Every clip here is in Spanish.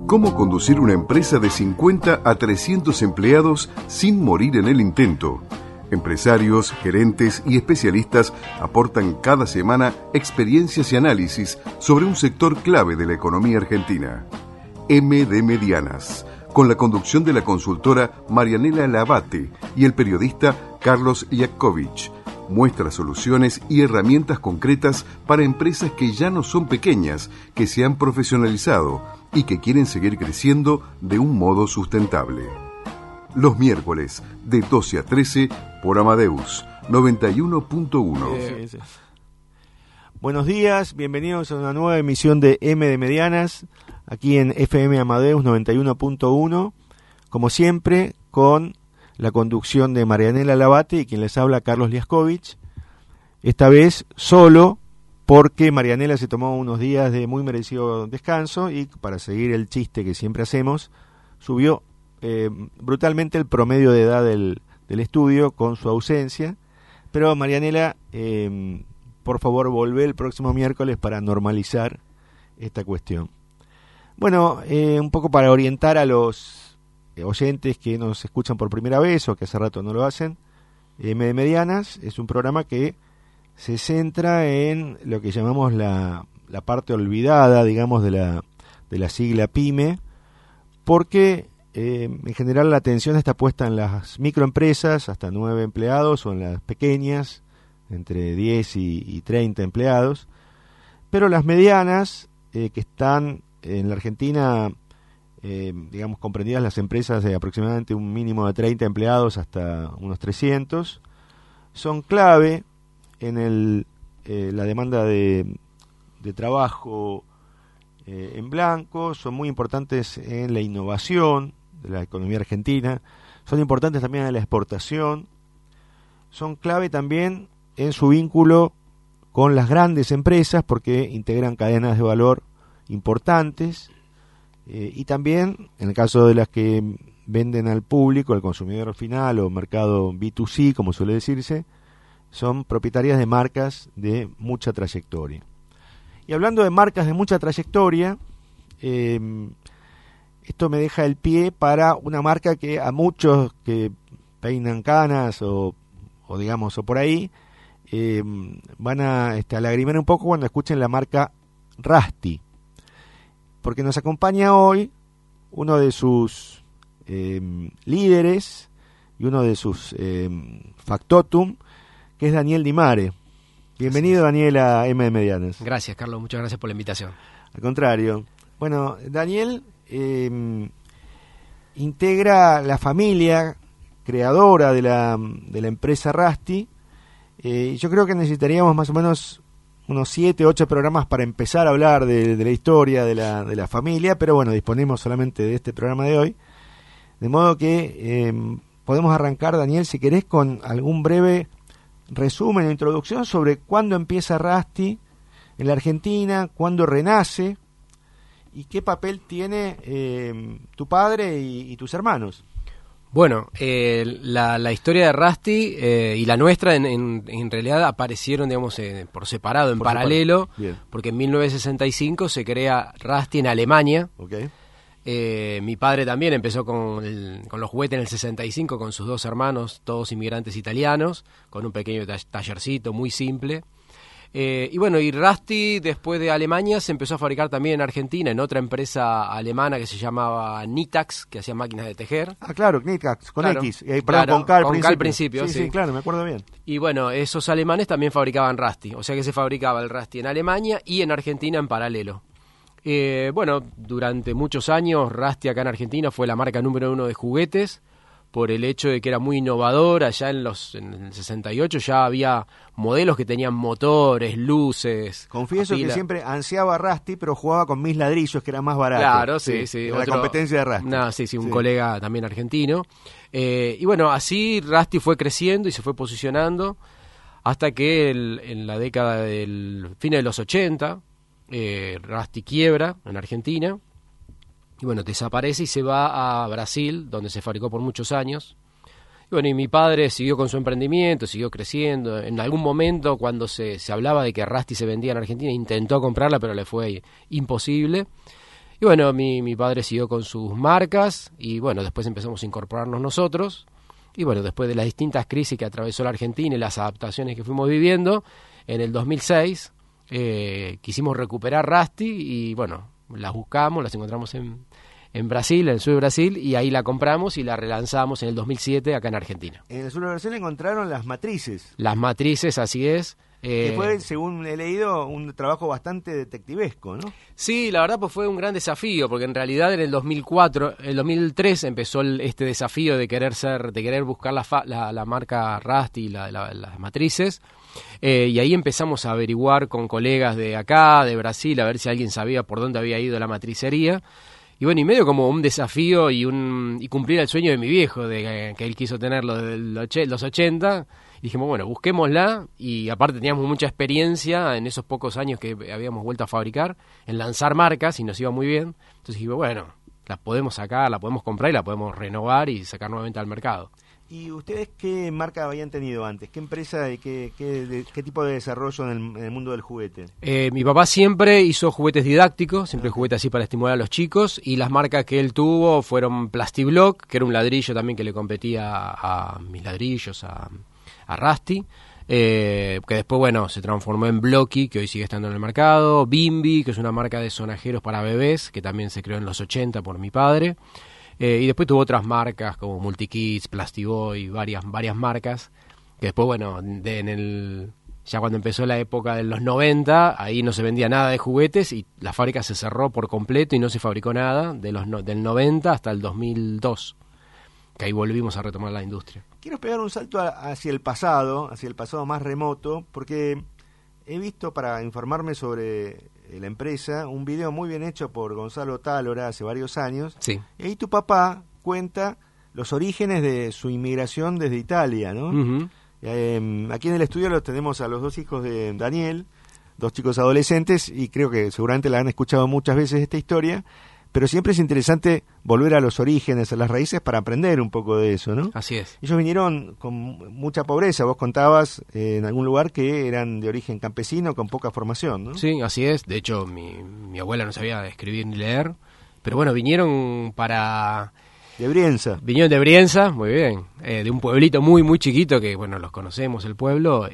¿Cómo conducir una empresa de 50 a 300 empleados sin morir en el intento? Empresarios, gerentes y especialistas aportan cada semana experiencias y análisis sobre un sector clave de la economía argentina. MD Medianas, con la conducción de la consultora Marianela Labate y el periodista Carlos Iakovich, muestra soluciones y herramientas concretas para empresas que ya no son pequeñas, que se han profesionalizado y que quieren seguir creciendo de un modo sustentable. Los miércoles, de 12 a 13, por Amadeus 91.1. Buenos días, bienvenidos a una nueva emisión de M de Medianas, aquí en FM Amadeus 91.1, como siempre, con la conducción de Marianela Labate y quien les habla, Carlos Iakovich. Esta vez solo, porque Marianela se tomó unos días de muy merecido descanso y para seguir el chiste que siempre hacemos, subió brutalmente el promedio de edad del estudio con su ausencia. Pero Marianela, por favor, volvé el próximo miércoles para normalizar esta cuestión. Bueno, un poco para orientar a los oyentes que nos escuchan por primera vez o que hace rato no lo hacen, M de Medianas es un programa que se centra en lo que llamamos la parte olvidada, digamos, de la sigla PYME, porque en general la atención está puesta en las microempresas, hasta 9 empleados, o en las pequeñas, entre 10 y 30 empleados, pero las medianas, que están en la Argentina, digamos, comprendidas las empresas de aproximadamente un mínimo de 30 empleados hasta unos 300, son clave en la demanda de trabajo en blanco, son muy importantes en la innovación de la economía argentina, son importantes también en la exportación, son clave también en su vínculo con las grandes empresas porque integran cadenas de valor importantes, y también en el caso de las que venden al público, al consumidor final o mercado B2C, como suele decirse, son propietarias de marcas de mucha trayectoria. Y hablando de marcas de mucha trayectoria, esto me deja el pie para una marca que a muchos que peinan canas o digamos o por ahí van a lagrimear un poco cuando escuchen la marca Rusty, porque nos acompaña hoy uno de sus líderes y uno de sus factotum, que es Daniel Di Mare. Bienvenido, Daniel, a M de Medianas. Gracias, Carlos, muchas gracias por la invitación. Al contrario. Bueno, Daniel integra la familia creadora de la empresa Rusty. Yo creo que necesitaríamos más o menos unos 7, 8 programas para empezar a hablar de la historia de la familia, pero bueno, disponemos solamente de este programa de hoy. De modo que podemos arrancar, Daniel, si querés, con algún breve resumen o introducción sobre cuándo empieza Rusty en la Argentina, cuándo renace y qué papel tiene tu padre y tus hermanos. Bueno, la historia de Rusty y la nuestra en realidad aparecieron, digamos, por separado, en paralelo, porque en 1965 se crea Rusty en Alemania. Okay. Mi padre también empezó con los juguetes en el 65 con sus 2 hermanos, todos inmigrantes italianos, con un pequeño tallercito muy simple. Y bueno, y Rusty después de Alemania se empezó a fabricar también en Argentina, en otra empresa alemana que se llamaba Nitax, que hacía máquinas de tejer. Ah, claro, Nitax, con claro, X, claro, con K al principio. Sí, claro, me acuerdo bien. Y bueno, esos alemanes también fabricaban Rusty, o sea que se fabricaba el Rusty en Alemania y en Argentina en paralelo. Bueno, durante muchos años Rusty acá en Argentina fue la marca número 1 de juguetes, por el hecho de que era muy innovadora. Ya en el 68 ya había modelos que tenían motores, luces. Confieso que siempre ansiaba Rusty, pero jugaba con mis ladrillos, que era más barato. Claro, sí. La competencia de Rusty. Sí, un colega también argentino. Y bueno, así Rusty fue creciendo y se fue posicionando hasta que en la década del fin de los 80, Rusty quiebra en Argentina. Y bueno, desaparece y se va a Brasil, donde se fabricó por muchos años. Y bueno, y mi padre siguió con su emprendimiento, siguió creciendo. En algún momento, cuando se hablaba de que Rusty se vendía en Argentina, intentó comprarla, pero le fue imposible. Y bueno, mi padre siguió con sus marcas y bueno, después empezamos a incorporarnos nosotros. Y bueno, después de las distintas crisis que atravesó la Argentina y las adaptaciones que fuimos viviendo, en el 2006 quisimos recuperar Rusty y bueno, las buscamos, las encontramos en Brasil, en el sur de Brasil, y ahí la compramos y la relanzamos en el 2007 acá en Argentina. En el sur de Brasil encontraron las matrices. Las matrices, así es. Que fue, según he leído, un trabajo bastante detectivesco, ¿no? Sí, la verdad pues fue un gran desafío, porque en realidad en el 2003 empezó este desafío de querer buscar la marca Rusty, las matrices, y ahí empezamos a averiguar con colegas de acá, de Brasil, a ver si alguien sabía por dónde había ido la matricería. Y bueno, y medio como un desafío y cumplir el sueño de mi viejo, que él quiso tenerlo desde los 80. Y dijimos, bueno, busquémosla, y aparte teníamos mucha experiencia en esos pocos años que habíamos vuelto a fabricar, en lanzar marcas, y nos iba muy bien. Entonces dijimos, bueno, la podemos sacar, la podemos comprar y la podemos renovar y sacar nuevamente al mercado. ¿Y ustedes qué marca habían tenido antes? ¿Qué empresa y qué tipo de desarrollo en el mundo del juguete? Mi papá siempre hizo juguetes didácticos, siempre juguetes así para estimular a los chicos, y las marcas que él tuvo fueron Plastiblock, que era un ladrillo también que le competía a mis ladrillos, a Rusty, que después, bueno, se transformó en Blocky, que hoy sigue estando en el mercado, Bimbi, que es una marca de sonajeros para bebés, que también se creó en los 80 por mi padre, y después tuvo otras marcas como Multikids, Plastiboy, varias marcas, que después, bueno, ya cuando empezó la época de los 90, ahí no se vendía nada de juguetes y la fábrica se cerró por completo y no se fabricó nada del 90 hasta el 2002, que ahí volvimos a retomar la industria. Quiero pegar un salto hacia el pasado más remoto, porque he visto, para informarme sobre la empresa, un video muy bien hecho por Gonzalo Tálora hace varios años. Sí. Y ahí tu papá cuenta los orígenes de su inmigración desde Italia, ¿no? Uh-huh. Aquí en el estudio los tenemos a los dos hijos de Daniel, dos chicos adolescentes, y creo que seguramente la han escuchado muchas veces esta historia, pero siempre es interesante volver a los orígenes, a las raíces, para aprender un poco de eso, ¿no? Así es. Ellos vinieron con mucha pobreza. Vos contabas en algún lugar que eran de origen campesino, con poca formación, ¿no? Sí, así es. De hecho, mi abuela no sabía escribir ni leer, pero bueno, vinieron de Brienza. Vinieron de Brienza, muy bien, de un pueblito muy, muy chiquito, que bueno, los conocemos, el pueblo,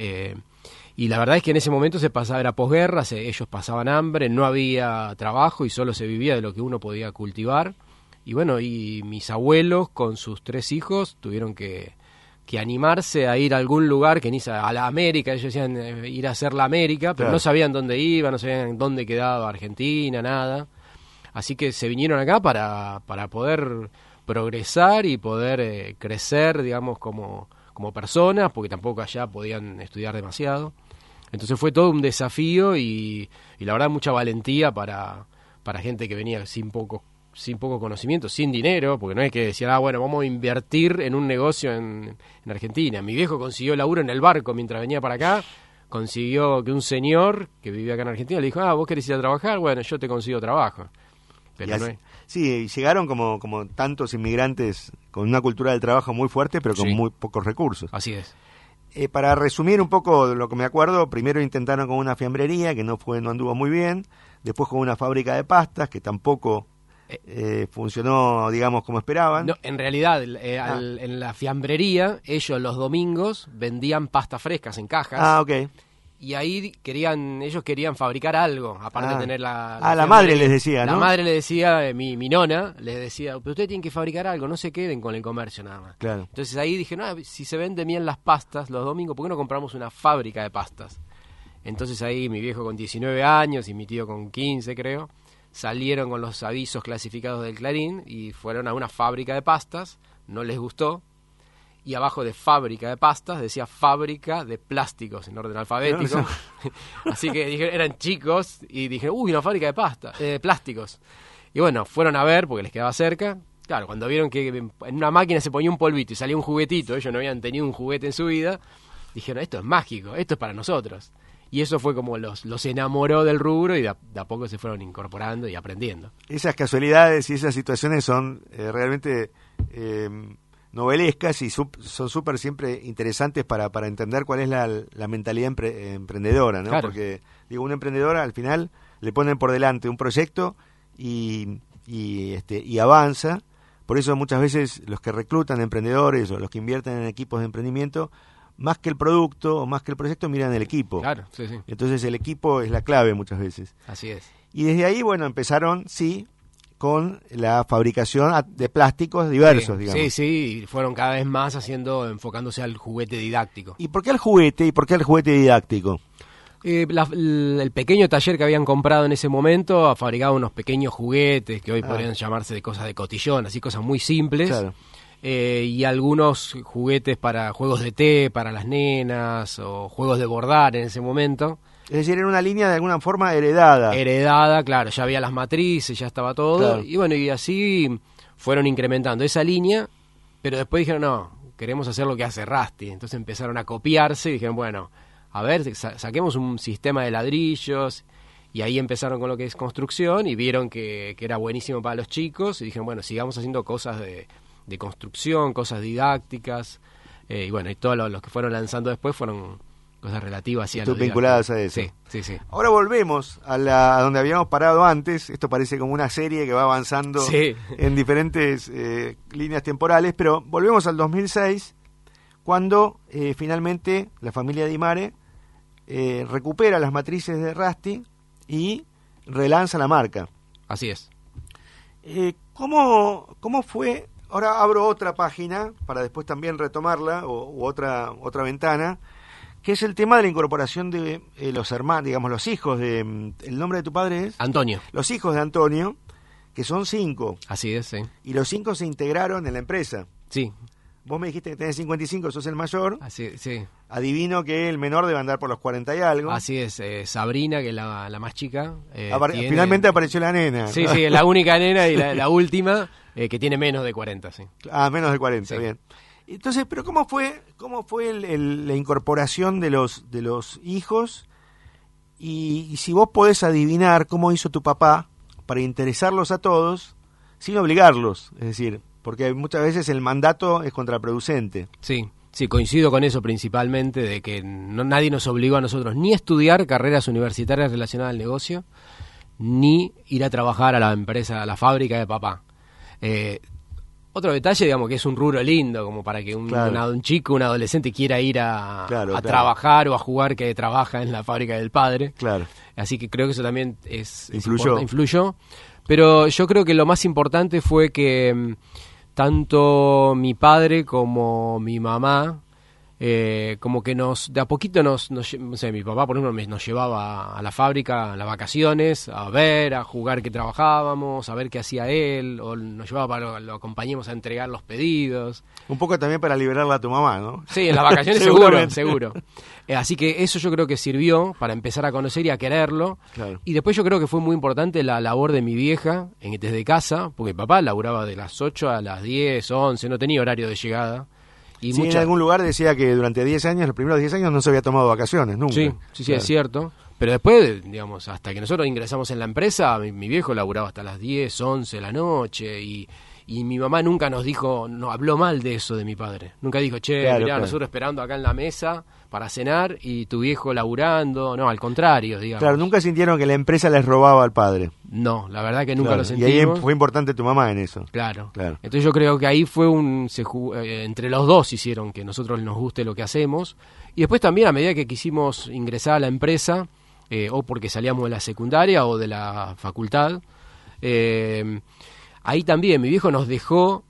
y la verdad es que en ese momento era posguerra, ellos pasaban hambre, no había trabajo y solo se vivía de lo que uno podía cultivar. Y bueno, y mis abuelos con sus 3 hijos tuvieron que animarse a ir a algún lugar, a la América, ellos decían ir a hacer la América, pero claro, no sabían dónde iba, no sabían dónde quedaba Argentina, nada. Así que se vinieron acá para poder progresar y poder crecer, digamos, como personas, porque tampoco allá podían estudiar demasiado. Entonces fue todo un desafío y la verdad mucha valentía para gente que venía sin poco conocimiento, sin dinero, porque no es que decían, bueno, vamos a invertir en un negocio en Argentina. Mi viejo consiguió laburo en el barco mientras venía para acá, consiguió que un señor que vivía acá en Argentina le dijo, vos querés ir a trabajar, bueno, yo te consigo trabajo. Pero no es... Sí, llegaron como tantos inmigrantes con una cultura del trabajo muy fuerte, pero con muy pocos recursos. Así es. Para resumir un poco lo que me acuerdo, primero intentaron con una fiambrería que no anduvo muy bien, después con una fábrica de pastas que tampoco funcionó, digamos, como esperaban. No, en realidad, en la fiambrería, ellos los domingos vendían pastas frescas en cajas. Ah, ok. Y ahí ellos querían fabricar algo, aparte de tener la madre les decía, ¿no? La madre le decía, mi nona, les decía, pero ustedes tienen que fabricar algo, no se queden con el comercio nada más. Claro. Entonces ahí dije, si se venden bien las pastas los domingos, ¿por qué no compramos una fábrica de pastas? Entonces ahí mi viejo con 19 años y mi tío con 15, creo, salieron con los avisos clasificados del Clarín y fueron a una fábrica de pastas, no les gustó. Y abajo de fábrica de pastas decía fábrica de plásticos en orden alfabético. Así que eran chicos y dije, una fábrica de plásticos. Y bueno, fueron a ver porque les quedaba cerca. Claro, cuando vieron que en una máquina se ponía un polvito y salía un juguetito, ellos no habían tenido un juguete en su vida, dijeron, esto es mágico, esto es para nosotros. Y eso fue como los enamoró del rubro y de a poco se fueron incorporando y aprendiendo. Esas casualidades y esas situaciones son realmente... novelescas y son súper siempre interesantes para entender cuál es la mentalidad emprendedora, ¿no? Claro. Porque, un emprendedor al final le ponen por delante un proyecto y avanza. Por eso muchas veces los que reclutan emprendedores o los que invierten en equipos de emprendimiento, más que el producto o más que el proyecto, miran el equipo. Claro, sí, sí. Entonces el equipo es la clave muchas veces. Así es. Y desde ahí, bueno, empezaron, sí, con la fabricación de plásticos diversos, digamos. Sí, sí, y fueron cada vez más enfocándose al juguete didáctico. ¿Y por qué el juguete? ¿Y por qué el juguete didáctico? El pequeño taller que habían comprado en ese momento fabricaba unos pequeños juguetes que hoy podrían llamarse de cosas de cotillón, así cosas muy simples. Claro. Y algunos juguetes para juegos de té, para las nenas, o juegos de bordar en ese momento. Es decir, era una línea de alguna forma heredada. Heredada, claro, ya había las matrices, ya estaba todo. Claro. Y bueno, y así fueron incrementando esa línea, pero después dijeron, no, queremos hacer lo que hace Rusty. Entonces empezaron a copiarse y dijeron, bueno, a ver, saquemos un sistema de ladrillos, y ahí empezaron con lo que es construcción y vieron que era buenísimo para los chicos y dijeron, bueno, sigamos haciendo cosas de construcción, cosas didácticas, y bueno, y todos los que fueron lanzando después fueron cosas relativas a lo vinculadas a eso. Sí, sí, sí. Ahora volvemos a donde habíamos parado antes. Esto parece como una serie que va avanzando en diferentes líneas temporales, pero volvemos al 2006, cuando finalmente la familia Di Mare recupera las matrices de Rusty y relanza la marca. Así es. ¿Cómo fue? Ahora abro otra página para después también retomarla, u otra ventana, que es el tema de la incorporación de los hermanos, digamos, los hijos de... ¿El nombre de tu padre es? Antonio. Los hijos de Antonio, que son 5. Así es, sí. Y los 5 se integraron en la empresa. Sí. Vos me dijiste que tenés 55, sos el mayor. Así, sí. Adivino que el menor debe andar por los 40 y algo. Así es, Sabrina, que es la más chica. Finalmente apareció la nena. Sí, sí, es la única nena y la última, que tiene menos de 40, sí. Menos de 40, sí. Bien. Entonces, pero ¿cómo fue la incorporación de los hijos? Y si vos podés adivinar cómo hizo tu papá para interesarlos a todos sin obligarlos, es decir, porque muchas veces el mandato es contraproducente. Sí, sí, coincido con eso principalmente, de que nadie nos obligó a nosotros ni a estudiar carreras universitarias relacionadas al negocio, ni ir a trabajar a la empresa, a la fábrica de papá. Otro detalle, digamos, que es un rubro lindo, como para que un chico, un adolescente quiera ir a trabajar o a jugar, que trabaja en la fábrica del padre. Claro. Así que creo que eso también influyó. Pero yo creo que lo más importante fue que tanto mi padre como mi mamá, como que de a poquito no sé, mi papá por ejemplo nos llevaba a la fábrica a las vacaciones, a ver, a jugar que trabajábamos, a ver qué hacía él, o nos llevaba lo acompañemos a entregar los pedidos. Un poco también para liberarla a tu mamá, ¿no? Sí, en las vacaciones seguro. Así que eso yo creo que sirvió para empezar a conocer y a quererlo. Claro. Y después yo creo que fue muy importante la labor de mi vieja desde casa, porque papá laburaba de las 8 a las 10, 11, no tenía horario de llegada. Y en algún lugar decía que durante 10 años, los primeros 10 años no se había tomado vacaciones, nunca. Sí, claro. Es cierto. Pero después, digamos, hasta que nosotros ingresamos en la empresa, mi viejo laburaba hasta las 10, 11 de la noche y mi mamá nunca nos dijo, no habló mal de eso de mi padre. Nunca dijo, mirá, nosotros esperando acá en la mesa para cenar y tu viejo laburando. No, al contrario, digamos. Claro, nunca sintieron que la empresa les robaba al padre. No, la verdad que nunca lo sentimos. Y ahí fue importante tu mamá en eso. Claro. Entonces yo creo que ahí fue entre los dos hicieron que nosotros nos guste lo que hacemos. Y después también a medida que quisimos ingresar a la empresa, o porque salíamos de la secundaria o de la facultad, ahí también mi viejo nos dejó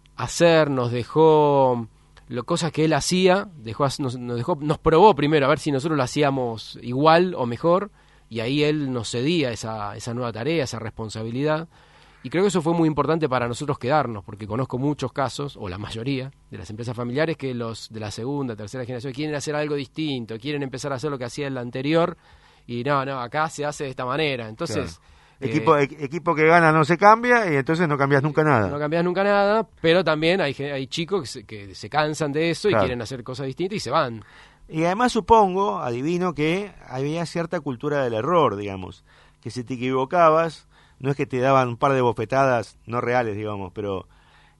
cosas que él hacía, nos probó primero a ver si nosotros lo hacíamos igual o mejor, y ahí él nos cedía esa nueva tarea, esa responsabilidad, y creo que eso fue muy importante para nosotros quedarnos, porque conozco muchos casos, o la mayoría, de las empresas familiares que los de la segunda, tercera generación quieren hacer algo distinto, quieren empezar a hacer lo que hacía el anterior, y no, acá se hace de esta manera, entonces... Claro. Equipo que gana no se cambia y entonces no cambias nunca nada. No cambias nunca nada, pero también hay chicos que se cansan de eso y quieren hacer cosas distintas y se van. Y además adivino que había cierta cultura del error, digamos, que si te equivocabas, no es que te daban un par de bofetadas, no reales, digamos, pero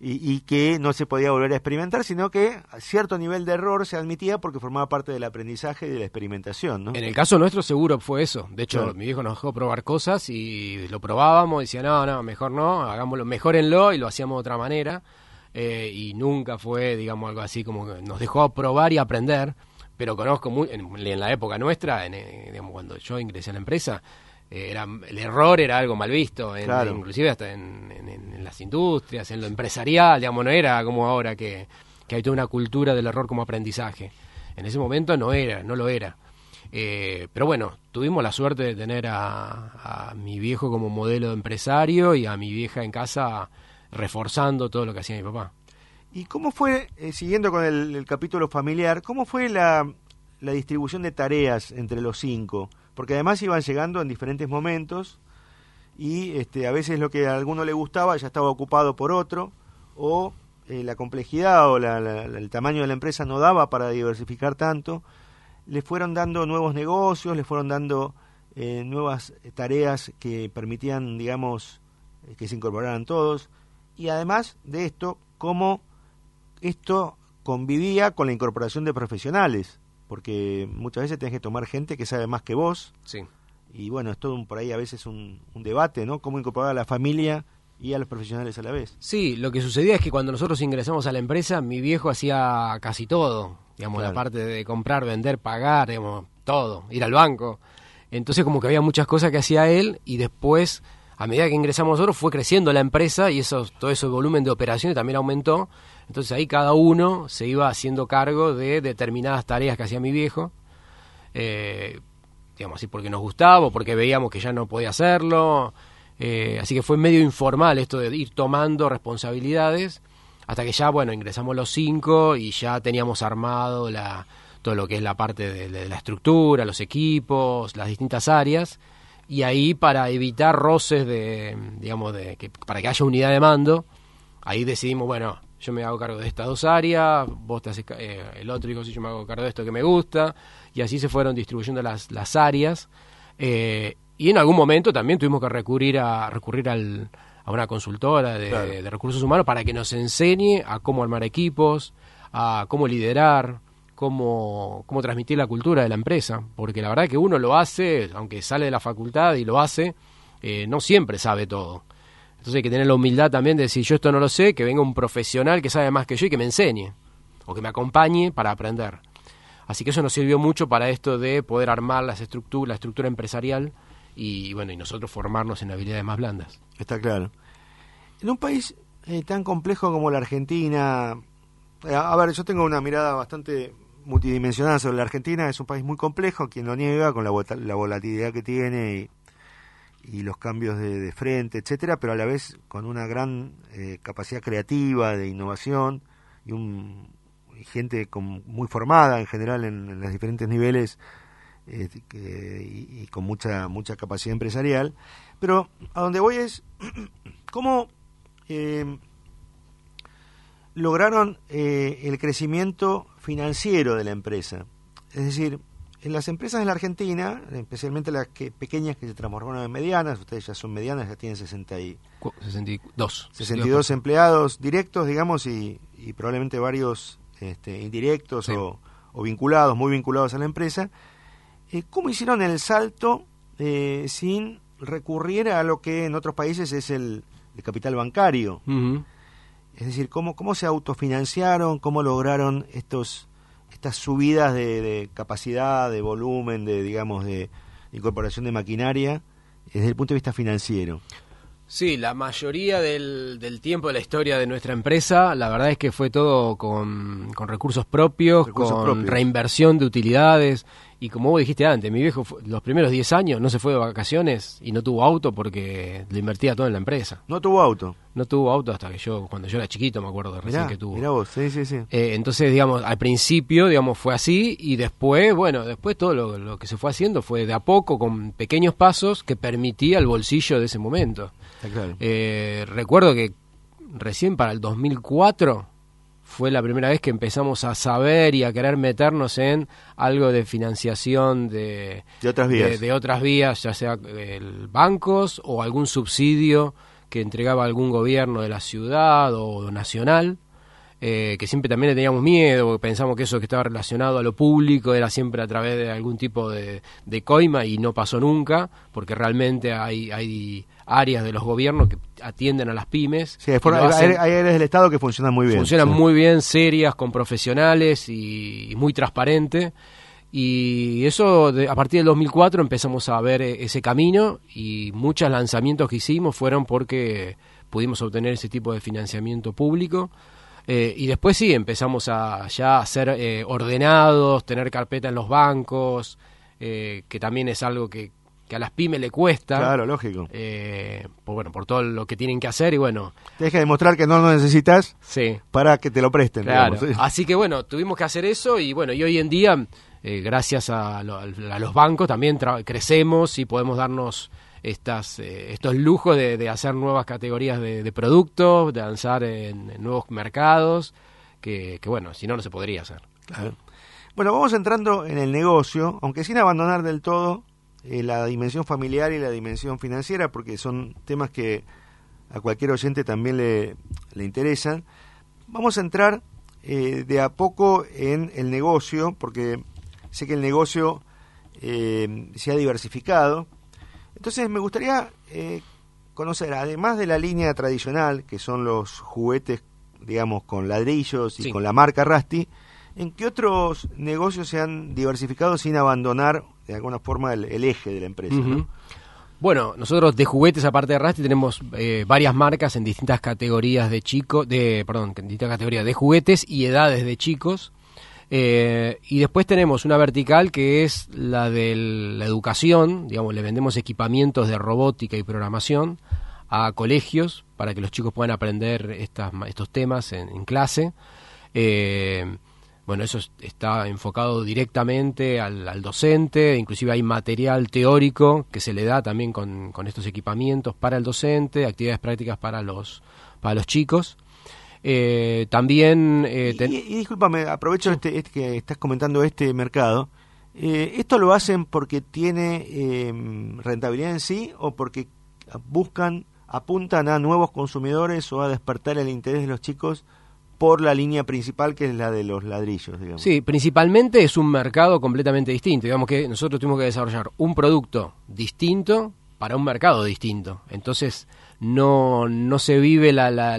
y que no se podía volver a experimentar, sino que a cierto nivel de error se admitía porque formaba parte del aprendizaje y de la experimentación, ¿no? En el caso nuestro seguro fue eso. De hecho, Claro. mi viejo nos dejó probar cosas y lo probábamos, decía, no, mejor no, hagámoslo, mejórenlo, y lo hacíamos de otra manera. Y nunca fue, digamos, algo así como que nos dejó probar y aprender. Pero conozco muy, en la época nuestra, digamos, cuando yo ingresé a la empresa, el error era algo mal visto, Claro. inclusive hasta en las industrias, en lo empresarial, digamos, no era como ahora que hay toda una cultura del error como aprendizaje. En ese momento no lo era. Pero bueno, tuvimos la suerte de tener a mi viejo como modelo de empresario y a mi vieja en casa reforzando todo lo que hacía mi papá. ¿Y cómo fue, siguiendo con el capítulo familiar, cómo fue la distribución de tareas entre los 5? Porque además iban llegando en diferentes momentos y a veces lo que a alguno le gustaba ya estaba ocupado por otro, o la complejidad o el tamaño de la empresa no daba para diversificar tanto. Le fueron dando nuevos negocios, le fueron dando nuevas tareas que permitían, digamos, que se incorporaran todos. Y además de esto, cómo esto convivía con la incorporación de profesionales, porque muchas veces tenés que tomar gente que sabe más que vos, Sí. y bueno, es todo por ahí a veces un debate, ¿no? Cómo incorporar a la familia y a los profesionales a la vez. Sí, lo que sucedía es que cuando nosotros ingresamos a la empresa, mi viejo hacía casi todo, digamos, Claro. la parte de comprar, vender, pagar, digamos, todo, ir al banco. Entonces como que había muchas cosas que hacía él y después, a medida que ingresamos nosotros, fue creciendo la empresa y todo ese volumen de operaciones también aumentó. Entonces ahí cada uno se iba haciendo cargo de determinadas tareas que hacía mi viejo, digamos así, porque nos gustaba o porque veíamos que ya no podía hacerlo. Así que fue medio informal esto de ir tomando responsabilidades hasta que ya, bueno, ingresamos los 5 y ya teníamos armado todo lo que es la parte de la estructura, los equipos, las distintas áreas, y ahí para evitar roces para que haya unidad de mando, ahí decidimos, bueno, yo me hago cargo de estas 2 áreas, vos te haces, el otro dijo, sí, yo me hago cargo de esto que me gusta, y así se fueron distribuyendo las áreas. Y en algún momento también tuvimos que recurrir a una consultora Claro. de recursos humanos para que nos enseñe a cómo armar equipos, a cómo liderar, cómo transmitir la cultura de la empresa. Porque la verdad que uno lo hace, aunque sale de la facultad y lo hace, no siempre sabe todo. Entonces hay que tener la humildad también de decir, yo esto no lo sé, que venga un profesional que sabe más que yo y que me enseñe, o que me acompañe para aprender. Así que eso nos sirvió mucho para esto de poder armar la estructura empresarial y bueno, y nosotros formarnos en habilidades más blandas. Está claro. En un país tan complejo como la Argentina, a ver, yo tengo una mirada bastante multidimensional sobre la Argentina. Es un país muy complejo, quien lo niega, con la volatilidad que tiene y los cambios de frente, etcétera, pero a la vez con una gran capacidad creativa, de innovación y gente muy formada en general en los diferentes niveles, y con mucha capacidad empresarial. Pero a donde voy es cómo lograron el crecimiento financiero de la empresa. Es decir, en las empresas de la Argentina, especialmente las pequeñas que se transformaron en medianas, ustedes ya son medianas, ya tienen 62 empleados directos, digamos, y probablemente varios indirectos, sí, o vinculados, muy vinculados a la empresa. ¿Cómo hicieron el salto sin recurrir a lo que en otros países es el capital bancario? Uh-huh. Es decir, ¿cómo se autofinanciaron? ¿Cómo lograron estas subidas de capacidad, de volumen, de incorporación de maquinaria desde el punto de vista financiero? Sí, la mayoría del tiempo de la historia de nuestra empresa, la verdad es que fue todo con recursos propios, reinversión de utilidades. Y como vos dijiste antes, mi viejo los primeros 10 años no se fue de vacaciones y no tuvo auto porque lo invertía todo en la empresa. ¿No tuvo auto? No tuvo auto hasta que cuando yo era chiquito, me acuerdo de recién que tuvo. Mirá vos, sí. Entonces, digamos, al principio, digamos, fue así y después todo lo que se fue haciendo fue de a poco, con pequeños pasos que permitía el bolsillo de ese momento. Está claro. Recuerdo que recién para el 2004 fue la primera vez que empezamos a saber y a querer meternos en algo de financiación de otras vías. De otras vías, ya sea bancos o algún subsidio que entregaba algún gobierno de la ciudad o nacional, que siempre también le teníamos miedo, porque pensamos que eso que estaba relacionado a lo público era siempre a través de algún tipo de coima, y no pasó nunca, porque realmente hay áreas de los gobiernos que atienden a las pymes. Sí, hay áreas del Estado que funcionan muy bien. Funcionan sí. muy bien, serias, con profesionales y muy transparente. Y eso, a partir del 2004 empezamos a ver ese camino, y muchos lanzamientos que hicimos fueron porque pudimos obtener ese tipo de financiamiento público. Y después sí, empezamos a ser ordenados, tener carpeta en los bancos, que también es algo que a las pymes le cuesta. Claro, lógico. Por todo lo que tienen que hacer, y bueno. Tienes que demostrar que no lo necesitas, sí, para que te lo presten. Claro. Digamos, ¿sí? Así que bueno, tuvimos que hacer eso, y bueno, y hoy en día, gracias a los bancos, también crecemos y podemos darnos estos lujos de hacer nuevas categorías de productos, de lanzar en nuevos mercados, que bueno, si no, no se podría hacer. Claro. Bueno, vamos entrando en el negocio, aunque sin abandonar del todo la dimensión familiar y la dimensión financiera, porque son temas que a cualquier oyente también le interesan. Vamos a entrar de a poco en el negocio, porque sé que el negocio se ha diversificado. Entonces me gustaría conocer, además de la línea tradicional, que son los juguetes, digamos, con ladrillos y sí, con la marca Rusty, ¿en qué otros negocios se han diversificado sin abandonar de alguna forma el eje de la empresa? Uh-huh. ¿No? Bueno, nosotros de juguetes, aparte de Rusty, tenemos varias marcas en distintas categorías de en distintas categorías de juguetes y edades de chicos. Y después tenemos una vertical que es la de la educación, digamos, le vendemos equipamientos de robótica y programación a colegios para que los chicos puedan aprender estos temas en clase. Bueno, eso está enfocado directamente al docente, inclusive hay material teórico que se le da también con estos equipamientos para el docente, actividades prácticas para los chicos. También y discúlpame, aprovecho que estás comentando este mercado. ¿Esto lo hacen porque tiene rentabilidad en sí, o porque apuntan a nuevos consumidores o a despertar el interés de los chicos por la línea principal, que es la de los ladrillos, digamos? Sí, principalmente es un mercado completamente distinto. Digamos que nosotros tuvimos que desarrollar un producto distinto para un mercado distinto. Entonces no se vive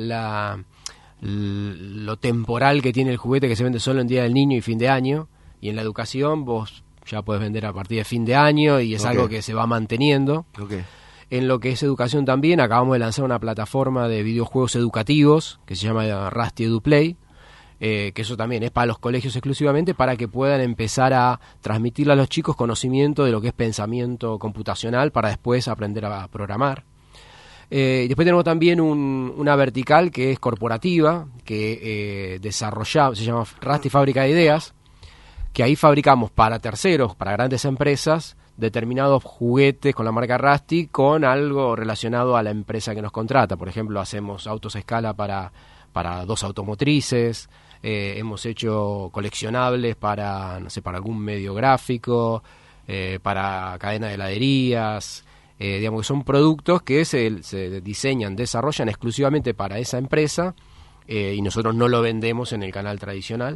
lo temporal que tiene el juguete, que se vende solo en Día del Niño y fin de año, y en la educación vos ya puedes vender a partir de fin de año, y es algo que se va manteniendo. En lo que es educación también, acabamos de lanzar una plataforma de videojuegos educativos que se llama Rusty EduPlay, que eso también es para los colegios exclusivamente, para que puedan empezar a transmitirle a los chicos conocimiento de lo que es pensamiento computacional para después aprender a programar. Después tenemos también una vertical que es corporativa, que se llama Rusty Fábrica de Ideas, que ahí fabricamos para terceros, para grandes empresas, determinados juguetes con la marca Rusty, con algo relacionado a la empresa que nos contrata. Por ejemplo, hacemos autos a escala para 2 automotrices, hemos hecho coleccionables para algún medio gráfico, para cadena de heladerías. Digamos que son productos que se diseñan, desarrollan exclusivamente para esa empresa, y nosotros no lo vendemos en el canal tradicional.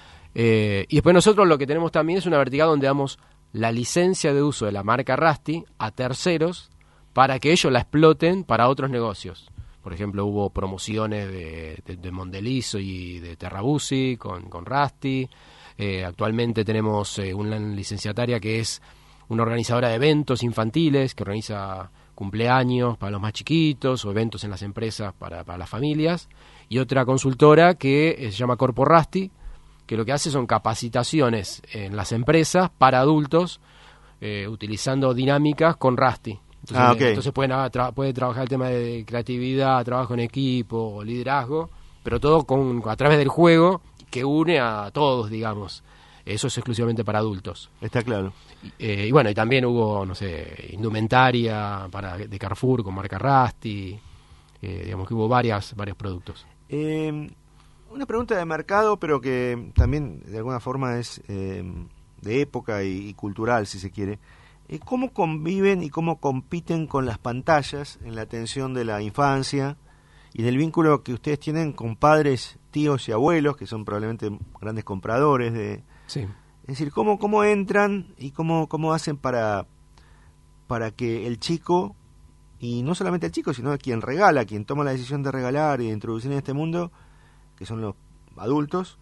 Y después nosotros lo que tenemos también es una vertical donde damos la licencia de uso de la marca Rusty a terceros para que ellos la exploten para otros negocios. Por ejemplo, hubo promociones de Mondelizo y de Terrabusi con Rusty. Actualmente tenemos una licenciataria que es una organizadora de eventos infantiles, que organiza cumpleaños para los más chiquitos o eventos en las empresas para las familias, y otra consultora que se llama Corpo Rusty, que lo que hace son capacitaciones en las empresas para adultos, utilizando dinámicas con Rusty. Entonces puede trabajar el tema de creatividad, trabajo en equipo, liderazgo, pero todo a través del juego, que une a todos, digamos. Eso es exclusivamente para adultos. Está claro. Y bueno, y también hubo, indumentaria de Carrefour con marca Rusty. Digamos que hubo varios productos. Una pregunta de mercado, pero que también de alguna forma es de época y cultural, si se quiere. ¿Cómo conviven y cómo compiten con las pantallas en la atención de la infancia y del vínculo que ustedes tienen con padres, tíos y abuelos, que son probablemente grandes compradores de... Sí. Es decir, ¿cómo entran y cómo hacen para que el chico, y no solamente el chico, sino quien regala, quien toma la decisión de regalar y de introducir en este mundo, que son los adultos,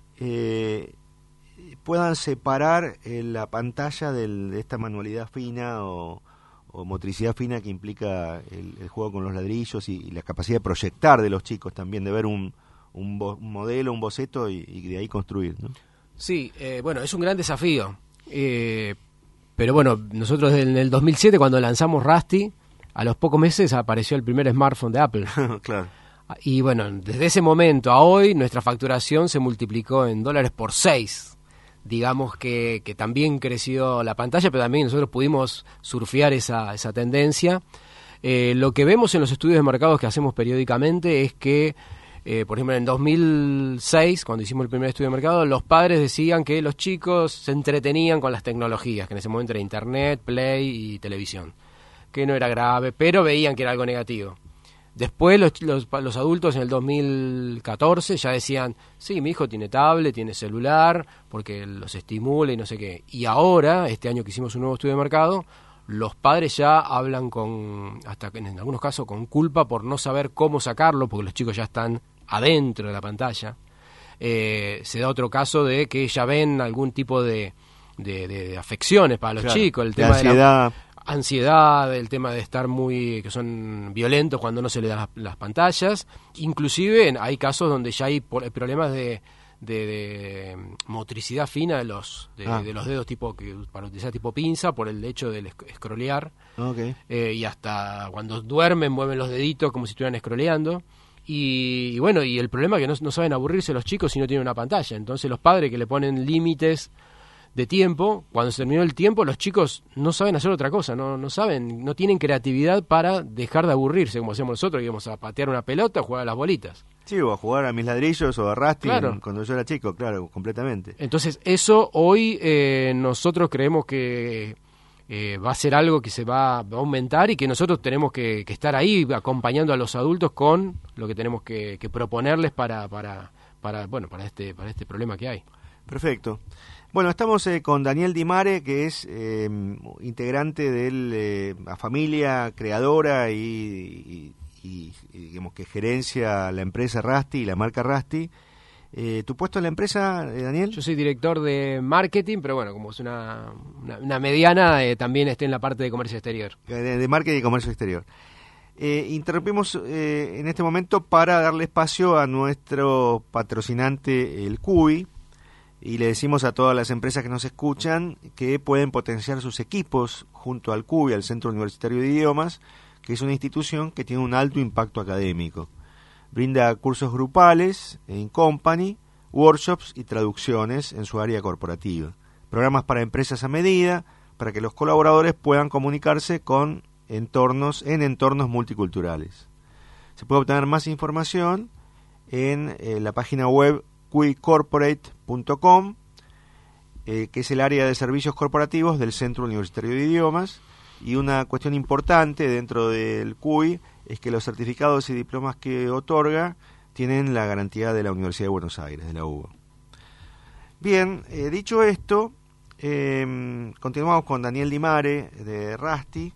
puedan separar la pantalla de esta manualidad fina o motricidad fina que implica el juego con los ladrillos y la capacidad de proyectar de los chicos también, de ver un modelo, un boceto y de ahí construir, ¿no? Sí, bueno, es un gran desafío. Pero bueno, nosotros en el 2007, cuando lanzamos Rusty, a los pocos meses apareció el primer smartphone de Apple. Claro. Y bueno, desde ese momento a hoy, nuestra facturación se multiplicó en dólares por 6. Digamos que también creció la pantalla, pero también nosotros pudimos surfear esa tendencia. Lo que vemos en los estudios de mercados que hacemos periódicamente es que, por ejemplo, en 2006, cuando hicimos el primer estudio de mercado, los padres decían que los chicos se entretenían con las tecnologías, que en ese momento era Internet, Play y televisión, que no era grave, pero veían que era algo negativo. Después los adultos en el 2014 ya decían, sí, mi hijo tiene tablet, tiene celular, porque los estimula y no sé qué. Y ahora, este año que hicimos un nuevo estudio de mercado, los padres ya hablan hasta en algunos casos con culpa por no saber cómo sacarlo, porque los chicos ya están adentro de la pantalla. Se da otro caso de que ya ven algún tipo de afecciones para los chicos, el tema de la ansiedad, el tema de estar que son violentos cuando no se les dan las pantallas. Inclusive hay casos donde ya hay problemas de motricidad fina de los dedos para utilizar tipo pinza por el hecho del scrollear. Okay. Y hasta cuando duermen mueven los deditos como si estuvieran scrolleando. Y bueno, y el problema es que no saben aburrirse los chicos si no tienen una pantalla. Entonces los padres que le ponen límites de tiempo, cuando se terminó el tiempo, los chicos no saben hacer otra cosa, no saben, no tienen creatividad para dejar de aburrirse, como hacíamos nosotros, que íbamos a patear una pelota o jugar a las bolitas. Sí, o a jugar a mis ladrillos o a Rusty, claro, cuando yo era chico, claro, completamente. Entonces eso hoy nosotros creemos que va a ser algo que se va a aumentar y que nosotros tenemos que estar ahí acompañando a los adultos con lo que tenemos que proponerles para este problema que hay. Perfecto. Bueno, estamos con Daniel Di Mare, que es integrante de la familia creadora y digamos que gerencia la empresa Rusty y la marca Rusty. ¿Tu puesto en la empresa, Daniel? Yo soy director de marketing, pero bueno, como es una mediana, también estoy en la parte de comercio exterior. De marketing y comercio exterior. Interrumpimos en este momento para darle espacio a nuestro patrocinante, el CUI, y le decimos a todas las empresas que nos escuchan que pueden potenciar sus equipos junto al CUI, al Centro Universitario de Idiomas, que es una institución que tiene un alto impacto académico. Brinda cursos grupales en company, workshops y traducciones en su área corporativa. Programas para empresas a medida, para que los colaboradores puedan comunicarse en entornos multiculturales. Se puede obtener más información en la página web cuicorporate.com, que es el área de servicios corporativos del Centro Universitario de Idiomas. Y una cuestión importante dentro del CUI es que los certificados y diplomas que otorga tienen la garantía de la Universidad de Buenos Aires, de la UBA. Bien, dicho esto, continuamos con Daniel Di Mare de Rusty.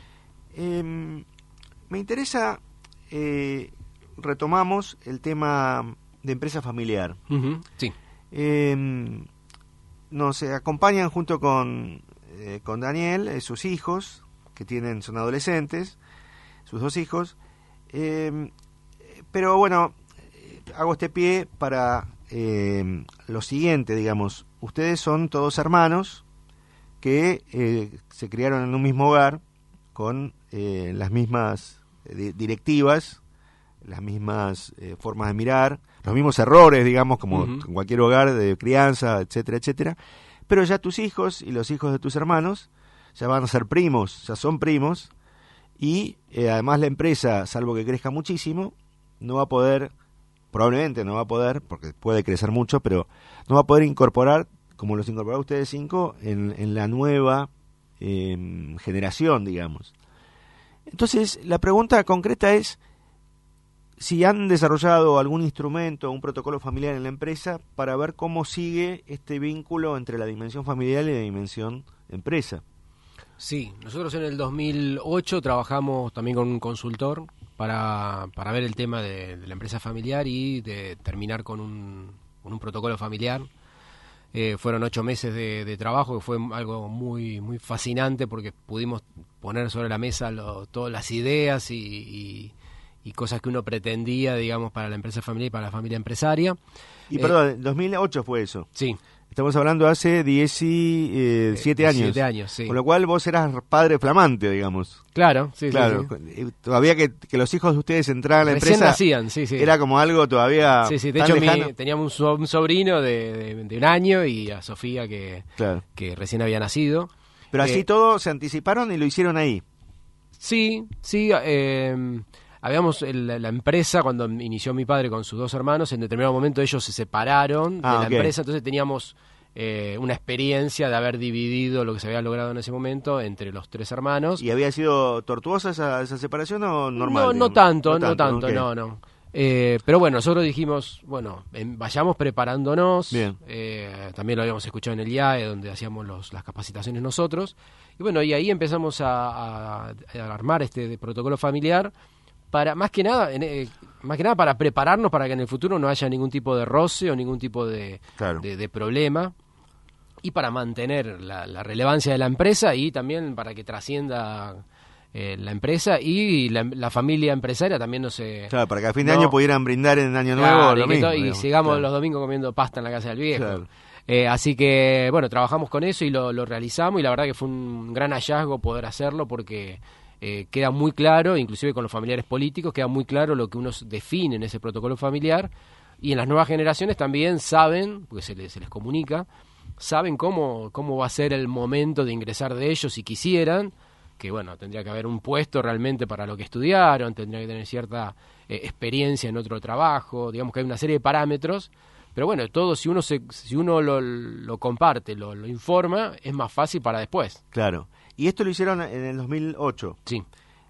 Me interesa, retomamos el tema de empresa familiar. Uh-huh. Sí. Nos acompañan junto con Daniel, sus hijos, que son adolescentes, sus dos hijos. Pero bueno, hago este pie para lo siguiente, digamos. Ustedes son todos hermanos que se criaron en un mismo hogar con las mismas directivas, las mismas formas de mirar, los mismos errores, digamos, como en cualquier hogar de crianza, etcétera, etcétera. Pero ya tus hijos y los hijos de tus hermanos ya van a ser primos, ya son primos, y además la empresa, salvo que crezca muchísimo, probablemente no va a poder, porque puede crecer mucho, pero no va a poder incorporar, como los incorporaron ustedes 5, en la nueva generación, digamos. Entonces, la pregunta concreta es si han desarrollado algún instrumento, un protocolo familiar en la empresa para ver cómo sigue este vínculo entre la dimensión familiar y la dimensión empresa. Sí, nosotros en el 2008 trabajamos también con un consultor para ver el tema de la empresa familiar y de terminar con un protocolo familiar. Fueron 8 meses de trabajo, que fue algo muy muy fascinante porque pudimos poner sobre la mesa todas las ideas y cosas que uno pretendía, digamos, para la empresa familiar y para la familia empresaria. Y perdón, 2008 fue eso. Sí. Estamos hablando hace 17 años. 17 años, sí. Con lo cual vos eras padre flamante, digamos. Claro, sí, claro. Sí. Todavía que los hijos de ustedes entraran a la Recién empresa. nacían, sí. Era como algo todavía. Sí, de tan hecho lejano. teníamos un sobrino de 1 año y a Sofía que recién había nacido. Pero así todo se anticiparon y lo hicieron ahí. Sí. Habíamos la empresa, cuando inició mi padre con sus 2 hermanos, en determinado momento ellos se separaron de la empresa, entonces teníamos una experiencia de haber dividido lo que se había logrado en ese momento entre los 3 hermanos. ¿Y había sido tortuosa esa separación o normal? No tanto, okay. no. Pero bueno, nosotros dijimos, bueno, vayamos preparándonos. Bien. También lo habíamos escuchado en el IAE, donde hacíamos las capacitaciones nosotros. Y bueno, y ahí empezamos a armar este protocolo familiar para más que nada para prepararnos para que en el futuro no haya ningún tipo de roce o ningún tipo de problema, y para mantener la relevancia de la empresa y también para que trascienda la empresa y la familia empresaria también no se... Claro, para que a fin de año pudieran brindar en Año Nuevo lo mismo. Y sigamos los domingos comiendo pasta en la casa del viejo. Claro. Así que, bueno, trabajamos con eso y lo realizamos, y la verdad que fue un gran hallazgo poder hacerlo porque... queda muy claro, inclusive con los familiares políticos, queda muy claro lo que uno define en ese protocolo familiar, y en las nuevas generaciones también saben, porque se les comunica, saben cómo va a ser el momento de ingresar de ellos si quisieran, que bueno, tendría que haber un puesto realmente para lo que estudiaron, tendría que tener cierta experiencia en otro trabajo, digamos que hay una serie de parámetros, pero bueno, todo si uno lo comparte, lo informa, es más fácil para después. Claro. Y esto lo hicieron en el 2008. Sí.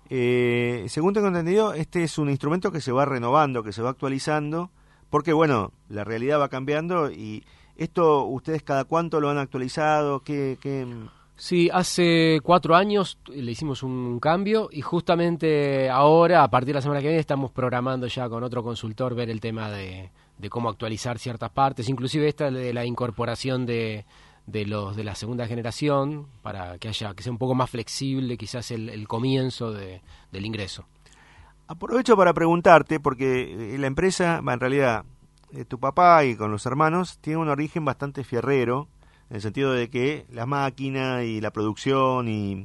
Según tengo entendido, este es un instrumento que se va renovando, que se va actualizando, porque bueno, la realidad va cambiando. Y esto, ¿ustedes cada cuánto lo han actualizado? ¿Qué? Sí, hace 4 años le hicimos un cambio, y justamente ahora, a partir de la semana que viene, estamos programando ya con otro consultor ver el tema de cómo actualizar ciertas partes, inclusive esta de la incorporación de los de la segunda generación, para que sea un poco más flexible quizás el comienzo del ingreso. Aprovecho para preguntarte, porque la empresa, en realidad, tu papá y con los hermanos, tiene un origen bastante fierrero, en el sentido de que la máquina y la producción y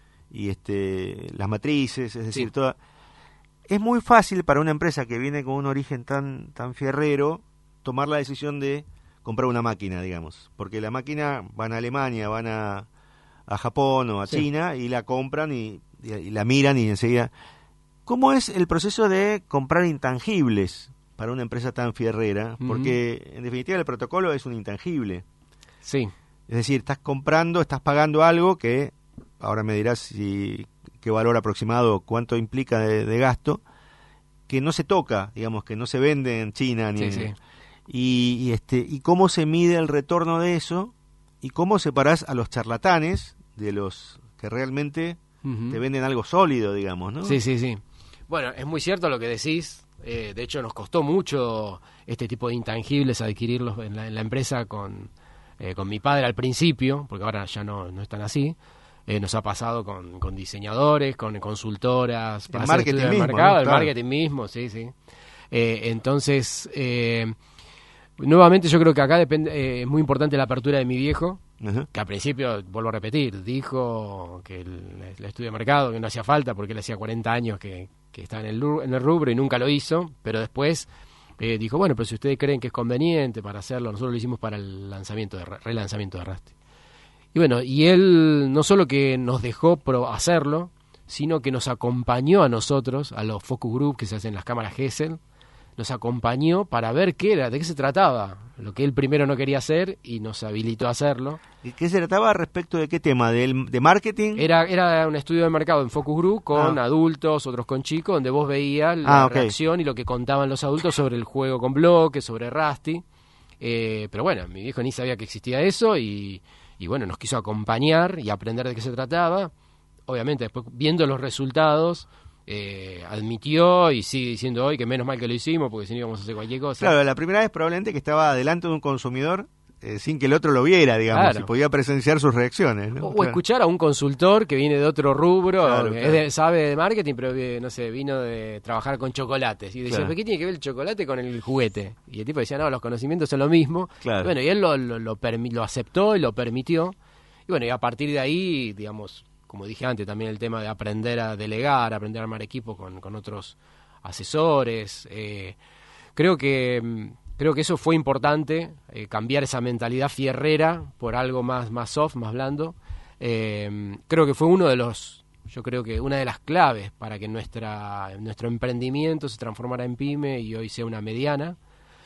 las matrices, es decir, toda... Es muy fácil para una empresa que viene con un origen tan fierrero tomar la decisión de comprar una máquina, digamos, porque la máquina van a Alemania, van a Japón o a China y la compran y la miran y enseguida... ¿Cómo es el proceso de comprar intangibles para una empresa tan fierrera? Porque en definitiva el protocolo es un intangible. Sí. Es decir, estás pagando algo que, ahora me dirás qué valor aproximado, cuánto implica de gasto, que no se toca, digamos, que no se vende en China ni y cómo se mide el retorno de eso y cómo separás a los charlatanes de los que realmente te venden algo sólido, digamos, ¿no? Sí. Bueno, es muy cierto lo que decís. De hecho, nos costó mucho este tipo de intangibles adquirirlos en la empresa con mi padre al principio, porque ahora ya no están así. Nos ha pasado con diseñadores, con consultoras, el marketing mismo, mercado, ¿no? el marketing mismo, sí. Entonces, nuevamente yo creo que acá es muy importante la apertura de mi viejo, que al principio, vuelvo a repetir, dijo que el estudio de mercado, que no hacía falta porque él hacía 40 años que estaba en el rubro y nunca lo hizo, pero después dijo, bueno, pero si ustedes creen que es conveniente para hacerlo, nosotros lo hicimos para el relanzamiento de Rusty. Y bueno, y él no solo que nos dejó hacerlo, sino que nos acompañó a nosotros, a los focus group que se hacen en las cámaras Gesell, nos acompañó para ver qué era, de qué se trataba, lo que él primero no quería hacer y nos habilitó a hacerlo. ¿Y qué se trataba respecto de qué tema? ¿De marketing? Era un estudio de mercado en Focus Group con adultos, otros con chicos, donde vos veías la reacción y lo que contaban los adultos sobre el juego con bloques, sobre Rusty. Pero bueno, mi viejo ni sabía que existía eso y bueno, nos quiso acompañar y aprender de qué se trataba. Obviamente, después viendo los resultados, admitió y sigue diciendo hoy que menos mal que lo hicimos, porque si no íbamos a hacer cualquier cosa. Claro, la primera vez probablemente que estaba delante de un consumidor sin que el otro lo viera, digamos, claro. y podía presenciar sus reacciones, ¿no? O escuchar a un consultor que viene de otro rubro, claro. sabe de marketing, pero no sé, vino de trabajar con chocolates. Y decía, Claro. ¿pero qué tiene que ver el chocolate con el juguete? Y el tipo decía, no, los conocimientos son lo mismo. Claro. Y bueno, y él lo aceptó y lo permitió. Y bueno, y a partir de ahí, digamos, como dije antes, también el tema de aprender a delegar, aprender a armar equipos con otros asesores. Creo que eso fue importante, cambiar esa mentalidad fierrera por algo más soft, más blando. Creo que fue una de las claves para que nuestro emprendimiento se transformara en pyme y hoy sea una mediana.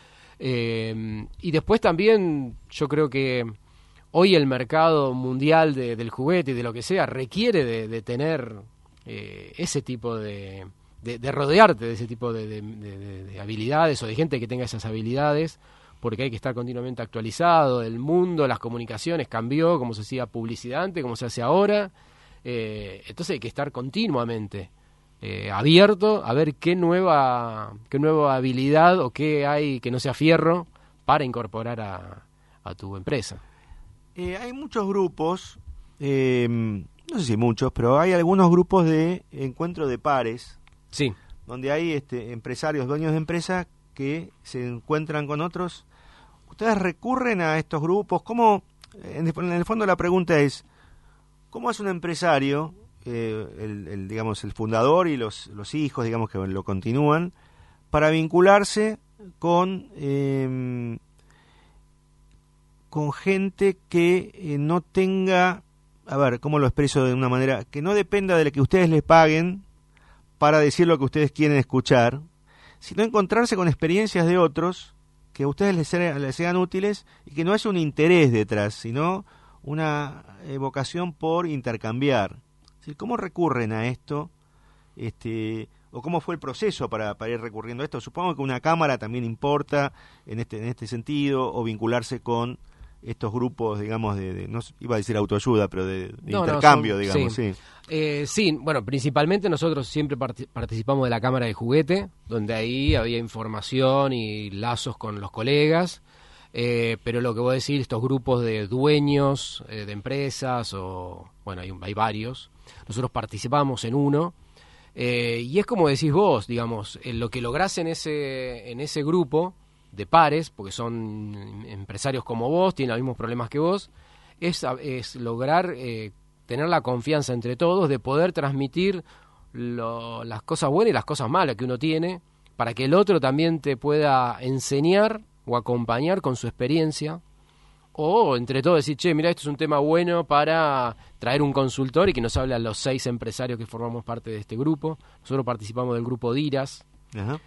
Y después también yo creo que hoy el mercado mundial del juguete y de lo que sea requiere de tener ese tipo de rodearte de ese tipo de habilidades o de gente que tenga esas habilidades, porque hay que estar continuamente actualizado. El mundo, las comunicaciones cambió, como se hacía publicidad antes, como se hace ahora. Entonces hay que estar continuamente abierto a ver qué nueva habilidad o qué hay que no sea fierro para incorporar a tu empresa. Hay muchos grupos, no sé si muchos, pero hay algunos grupos de encuentro de pares. Sí. Donde hay empresarios, dueños de empresas que se encuentran con otros. ¿Ustedes recurren a estos grupos? ¿Cómo, en el fondo la pregunta es, ¿cómo hace un empresario, digamos, el fundador y los hijos, digamos, que lo continúan, para vincularse con gente que no tenga, a ver, ¿cómo lo expreso de una manera? Que no dependa de lo que ustedes les paguen para decir lo que ustedes quieren escuchar, sino encontrarse con experiencias de otros que a ustedes les sean útiles y que no haya un interés detrás, sino una vocación por intercambiar. ¿Cómo recurren a esto? ¿O cómo fue el proceso para ir recurriendo a esto? Supongo que una cámara también importa en este sentido, o vincularse con estos grupos, digamos, no iba a decir autoayuda, pero de intercambio, digamos, sí. Sí, bueno, principalmente nosotros siempre participamos de la Cámara de Juguete, donde ahí había información y lazos con los colegas, pero lo que voy a decir, estos grupos de dueños de empresas, o bueno, hay varios, nosotros participamos en uno, y es como decís vos, digamos, lo que lográs en ese grupo de pares, porque son empresarios como vos, tienen los mismos problemas que vos, es lograr tener la confianza entre todos de poder transmitir las cosas buenas y las cosas malas que uno tiene, para que el otro también te pueda enseñar o acompañar con su experiencia, o entre todos decir, che, mira, esto es un tema bueno para traer un consultor y que nos hable a los 6 empresarios que formamos parte de este grupo. Nosotros participamos del grupo DIRAS. Ajá.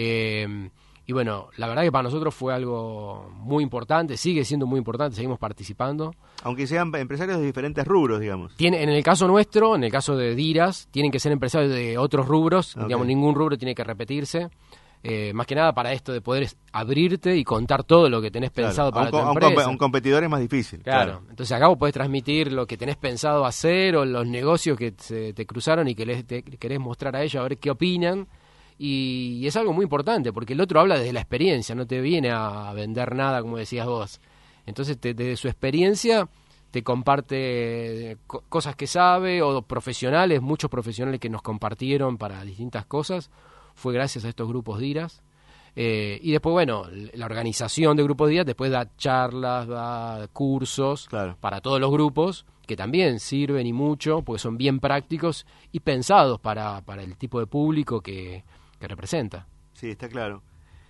Y bueno, la verdad que para nosotros fue algo muy importante, sigue siendo muy importante, seguimos participando. Aunque sean empresarios de diferentes rubros, digamos. En el caso nuestro, en el caso de DIRAS, tienen que ser empresarios de otros rubros, Okay. Digamos, ningún rubro tiene que repetirse. Más que nada para esto de poder abrirte y contar todo lo que tenés pensado para tu empresa. Un competidor es más difícil. Claro. Entonces acá vos podés transmitir lo que tenés pensado hacer o los negocios que te cruzaron y que te querés mostrar a ellos a ver qué opinan. Y es algo muy importante, porque el otro habla desde la experiencia, no te viene a vender nada, como decías vos. Entonces, desde su experiencia, te comparte cosas que sabe, o profesionales, muchos profesionales que nos compartieron para distintas cosas, fue gracias a estos grupos DIRAS. Y después, bueno, la organización de grupos DIRAS después da charlas, da cursos para todos los grupos, que también sirven y mucho, porque son bien prácticos y pensados para el tipo de público que representa. Sí, está claro.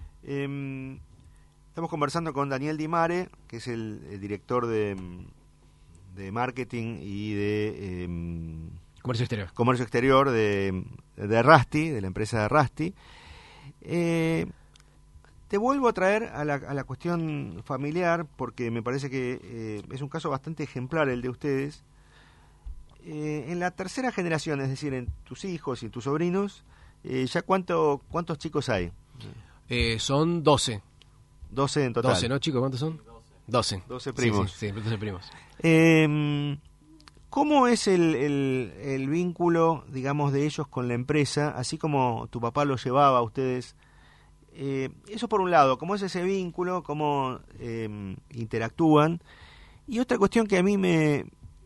Estamos conversando con Daniel Di Mare, que es el director de marketing y de comercio exterior de Rusty, de la empresa de Rusty. Te vuelvo a traer a la cuestión familiar, porque me parece que es un caso bastante ejemplar el de ustedes. En la tercera generación, es decir, en tus hijos y tus sobrinos, ¿ya cuántos chicos hay? Son 12. 12 en total. 12, ¿no, chicos? ¿Cuántos son? 12. 12 primos. Sí, 12 primos. ¿Cómo es el vínculo, digamos, de ellos con la empresa, así como tu papá lo llevaba a ustedes? Eso por un lado, ¿cómo es ese vínculo? ¿Cómo interactúan? Y otra cuestión que a mí me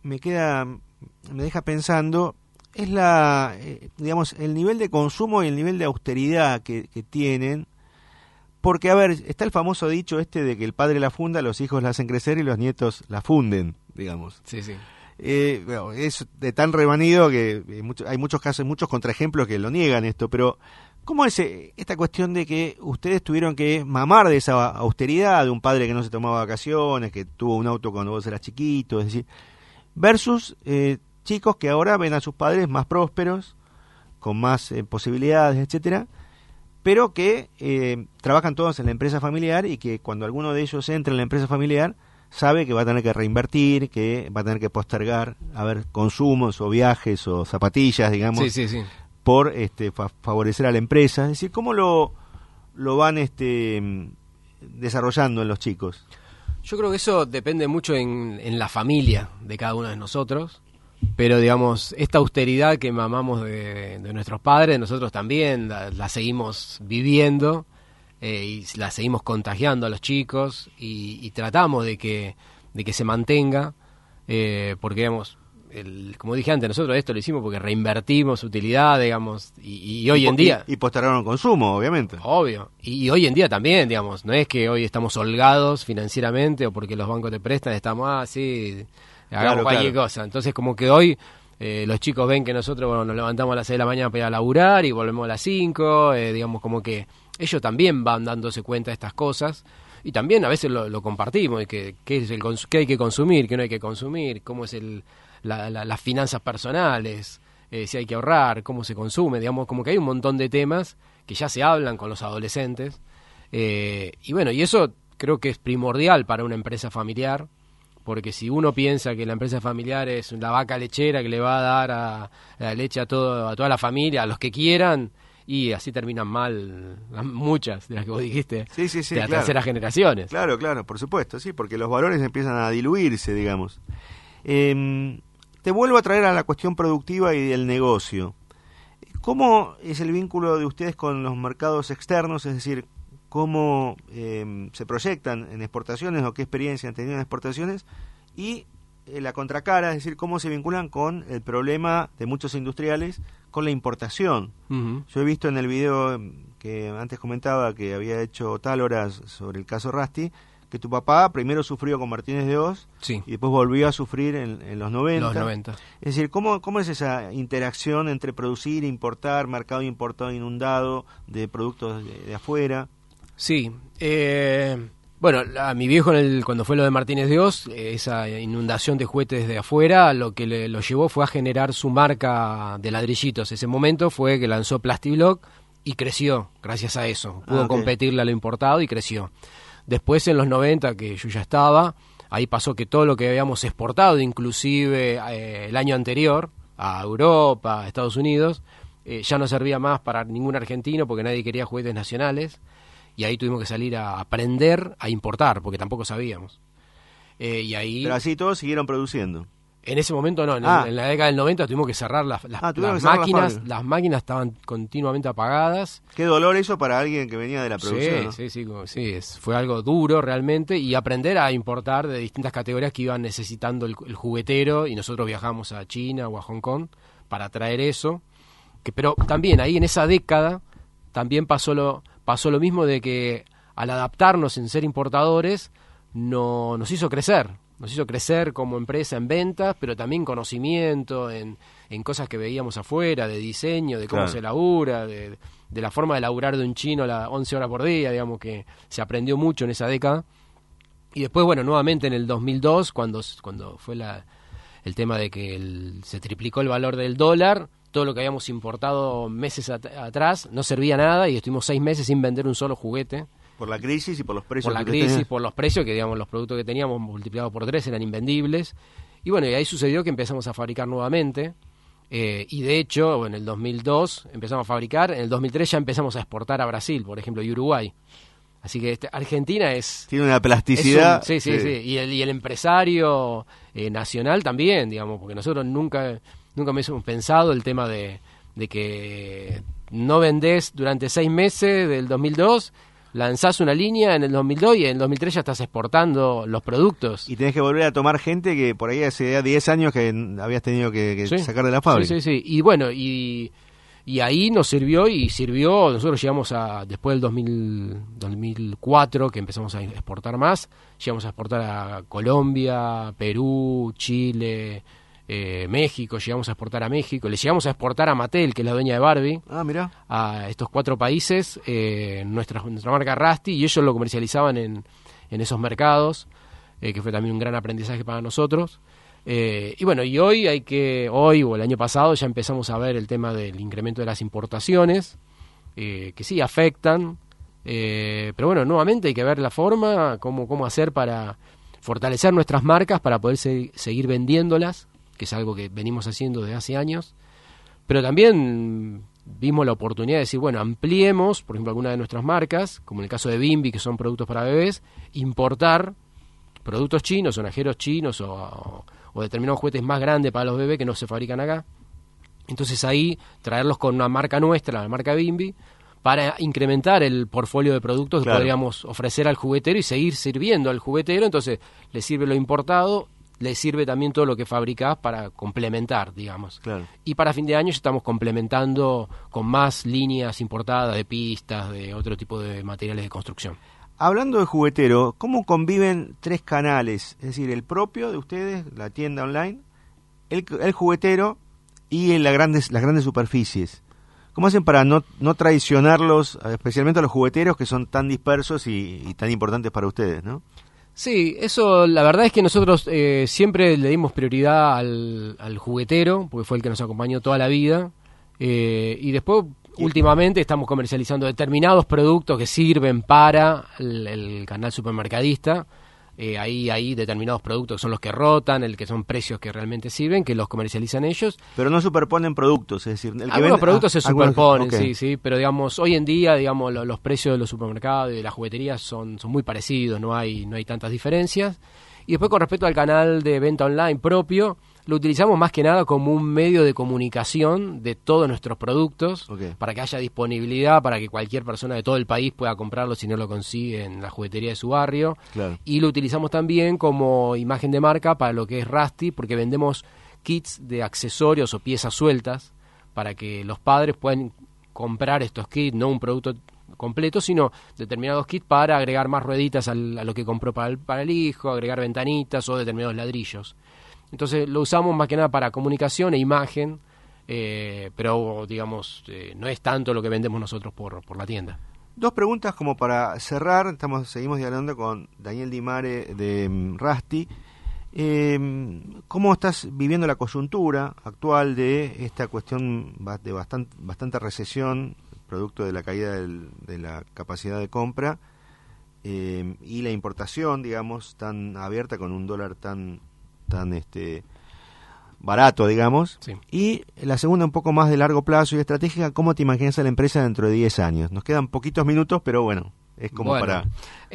deja pensando es digamos, el nivel de consumo y el nivel de austeridad que tienen. Porque, a ver, está el famoso dicho de que el padre la funda, los hijos la hacen crecer y los nietos la funden, digamos. Sí. Bueno, es de tan revanido que hay muchos casos, muchos contraejemplos que lo niegan esto, pero ¿cómo es esta cuestión de que ustedes tuvieron que mamar de esa austeridad, de un padre que no se tomaba vacaciones, que tuvo un auto cuando vos eras chiquito, es decir, versus chicos que ahora ven a sus padres más prósperos, con más posibilidades, etcétera, pero que trabajan todos en la empresa familiar y que cuando alguno de ellos entra en la empresa familiar sabe que va a tener que reinvertir, que va a tener que postergar, consumos o viajes o zapatillas, digamos, Sí. por favorecer a la empresa. Es decir, ¿cómo lo van desarrollando en los chicos? Yo creo que eso depende mucho en la familia de cada uno de nosotros. Pero, digamos, esta austeridad que mamamos de nuestros padres, nosotros también la seguimos viviendo y la seguimos contagiando a los chicos y tratamos de que se mantenga, porque, digamos, como dije antes, nosotros esto lo hicimos porque reinvertimos utilidad, digamos, y hoy en día... Y postergaron consumo, obviamente. Obvio, y hoy en día también, digamos, no es que hoy estamos holgados financieramente o porque los bancos te prestan, estamos así... hagamos cualquier cosa. Entonces, como que hoy los chicos ven que nosotros nos levantamos a las 6 de la mañana para ir a laburar y volvemos a las 5, digamos, como que ellos también van dándose cuenta de estas cosas y también a veces lo compartimos, de qué hay que consumir, qué no hay que consumir, cómo es las finanzas personales, si hay que ahorrar, cómo se consume, digamos, como que hay un montón de temas que ya se hablan con los adolescentes y bueno, y eso creo que es primordial para una empresa familiar. Porque si uno piensa que la empresa familiar es la vaca lechera que le va a dar a la leche a toda la familia, a los que quieran, y así terminan mal muchas de las que vos dijiste, sí, de las terceras generaciones. Claro, por supuesto, sí, porque los valores empiezan a diluirse, digamos. Te vuelvo a traer a la cuestión productiva y del negocio. ¿Cómo es el vínculo de ustedes con los mercados externos? Es decir, cómo se proyectan en exportaciones o qué experiencia han tenido en exportaciones y la contracara, es decir, cómo se vinculan con el problema de muchos industriales con la importación. Uh-huh. Yo he visto en el video que antes comentaba que había hecho Táloras sobre el caso Rasti, que tu papá primero sufrió con Martínez de Oz sí. y después volvió a sufrir en los 90. Los 90. Es decir, ¿cómo es esa interacción entre producir, importar, mercado importado inundado de productos de afuera? Sí, bueno, a mi viejo cuando fue lo de Martínez de Oz, esa inundación de juguetes de afuera, lo que lo llevó fue a generar su marca de ladrillitos. Ese momento fue que lanzó Plastiblock y creció gracias a eso. Pudo competirle a lo importado y creció. Después en los 90, que yo ya estaba, ahí pasó que todo lo que habíamos exportado, inclusive el año anterior, a Europa, a Estados Unidos, ya no servía más para ningún argentino porque nadie quería juguetes nacionales. Y ahí tuvimos que salir a aprender a importar, porque tampoco sabíamos. Y ahí... Pero así todos siguieron produciendo. En ese momento no, en la década del 90 tuvimos que cerrar las máquinas. Las máquinas estaban continuamente apagadas. Qué dolor eso para alguien que venía de la producción. Sí, fue algo duro realmente. Y aprender a importar de distintas categorías que iban necesitando el juguetero. Y nosotros viajamos a China o a Hong Kong para traer eso. Pero también ahí en esa década también pasó lo mismo de que al adaptarnos en ser importadores nos hizo crecer como empresa en ventas, pero también conocimiento en cosas que veíamos afuera, de diseño, de cómo se labura, de la forma de laburar de un chino 11 horas por día, digamos que se aprendió mucho en esa década. Y después, bueno, nuevamente en el 2002, cuando fue el tema de que se triplicó el valor del dólar, todo lo que habíamos importado meses atrás no servía nada y estuvimos 6 meses sin vender un solo juguete. Por la crisis y por los precios. Por la crisis, por los precios, que digamos los productos que teníamos multiplicados por 3 eran invendibles. Y bueno, y ahí sucedió que empezamos a fabricar nuevamente. Y de hecho, en el 2002 empezamos a fabricar, en el 2003 ya empezamos a exportar a Brasil, por ejemplo, y Uruguay. Así que Argentina tiene una plasticidad. Sí. Y el empresario nacional también, digamos, porque nosotros nunca me hemos pensado el tema de que no vendés durante 6 meses del 2002, lanzás una línea en el 2002 y en el 2003 ya estás exportando los productos. Y tenés que volver a tomar gente que por ahí hace 10 años que habías tenido que sacar de la fábrica. Sí. Y bueno, y ahí nos sirvió, nosotros llegamos después del 2004, que empezamos a exportar más, llegamos a exportar a Colombia, Perú, Chile, México, llegamos a exportar a México, le llegamos a exportar a Mattel, que es la dueña de Barbie, a estos 4 países, nuestra marca Rusty, y ellos lo comercializaban en esos mercados, que fue también un gran aprendizaje para nosotros. Y bueno, y hoy o el año pasado ya empezamos a ver el tema del incremento de las importaciones, que sí afectan, pero bueno, nuevamente hay que ver la forma, cómo hacer para fortalecer nuestras marcas para poder seguir vendiéndolas, que es algo que venimos haciendo desde hace años, pero también vimos la oportunidad de decir, bueno, ampliemos, por ejemplo, alguna de nuestras marcas, como en el caso de Bimbi, que son productos para bebés, importar productos chinos, sonajeros chinos o determinados juguetes más grandes para los bebés que no se fabrican acá. Entonces ahí traerlos con una marca nuestra, la marca Bimbi, para incrementar el portfolio de productos que podríamos ofrecer al juguetero y seguir sirviendo al juguetero. Entonces le sirve lo importado, le sirve también todo lo que fabricás para complementar, digamos. Claro. Y para fin de año ya estamos complementando con más líneas importadas de pistas, de otro tipo de materiales de construcción. Hablando de juguetero, ¿cómo conviven 3 canales? Es decir, el propio de ustedes, la tienda online, el juguetero y las grandes superficies. ¿Cómo hacen para no traicionarlos, especialmente a los jugueteros que son tan dispersos y tan importantes para ustedes, ¿no? Sí, eso la verdad es que nosotros siempre le dimos prioridad al juguetero, porque fue el que nos acompañó toda la vida, y después últimamente estamos comercializando determinados productos que sirven para el canal supermercadista. Ahí hay determinados productos que son los que rotan, que son precios que realmente sirven, que los comercializan ellos. Pero no superponen productos, es decir, algunos productos se superponen, sí, pero digamos, hoy en día, digamos, los precios de los supermercados y de las jugueterías son muy parecidos, no hay tantas diferencias. Y después con respecto al canal de venta online propio, lo utilizamos más que nada como un medio de comunicación de todos nuestros productos, para que haya disponibilidad, para que cualquier persona de todo el país pueda comprarlo si no lo consigue en la juguetería de su barrio. Claro. Y lo utilizamos también como imagen de marca para lo que es Rusty, porque vendemos kits de accesorios o piezas sueltas para que los padres puedan comprar estos kits, no un producto completo, sino determinados kits para agregar más rueditas a lo que compró para el hijo, agregar ventanitas o determinados ladrillos. Entonces lo usamos más que nada para comunicación e imagen, pero digamos, no es tanto lo que vendemos nosotros por la tienda. 2 preguntas como para cerrar. Seguimos dialogando con Daniel Di Mare de Rusty. ¿Cómo estás viviendo la coyuntura actual de esta cuestión de bastante recesión, producto de la caída de la capacidad de compra, y la importación, digamos, tan abierta con un dólar tan barato, digamos? Sí. Y la segunda, un poco más de largo plazo y estratégica, ¿cómo te imaginas a la empresa dentro de 10 años? Nos quedan poquitos minutos, pero bueno, es como para...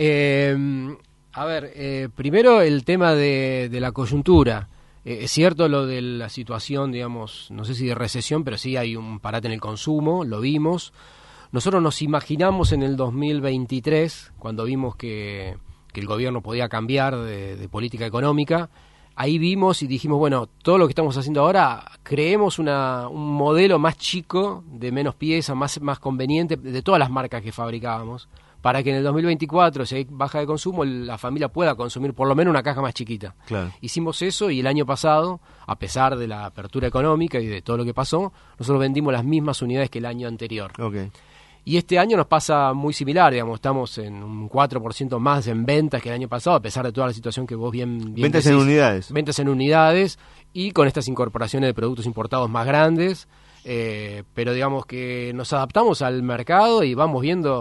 A ver, primero el tema de la coyuntura. Es cierto lo de la situación, digamos, no sé si de recesión, pero sí hay un parate en el consumo, lo vimos. Nosotros nos imaginamos en el 2023, cuando vimos que el gobierno podía cambiar de política económica, ahí vimos y dijimos, bueno, todo lo que estamos haciendo ahora, creemos un modelo más chico, de menos piezas, más conveniente, de todas las marcas que fabricábamos, para que en el 2024, si hay baja de consumo, la familia pueda consumir por lo menos una caja más chiquita. Claro. Hicimos eso y el año pasado, a pesar de la apertura económica y de todo lo que pasó, nosotros vendimos las mismas unidades que el año anterior. Okay. Y este año nos pasa muy similar, digamos, estamos en un 4% más en ventas que el año pasado, a pesar de toda la situación que vos bien ventas decís, en unidades. Ventas en unidades y con estas incorporaciones de productos importados más grandes, pero digamos que nos adaptamos al mercado y vamos viendo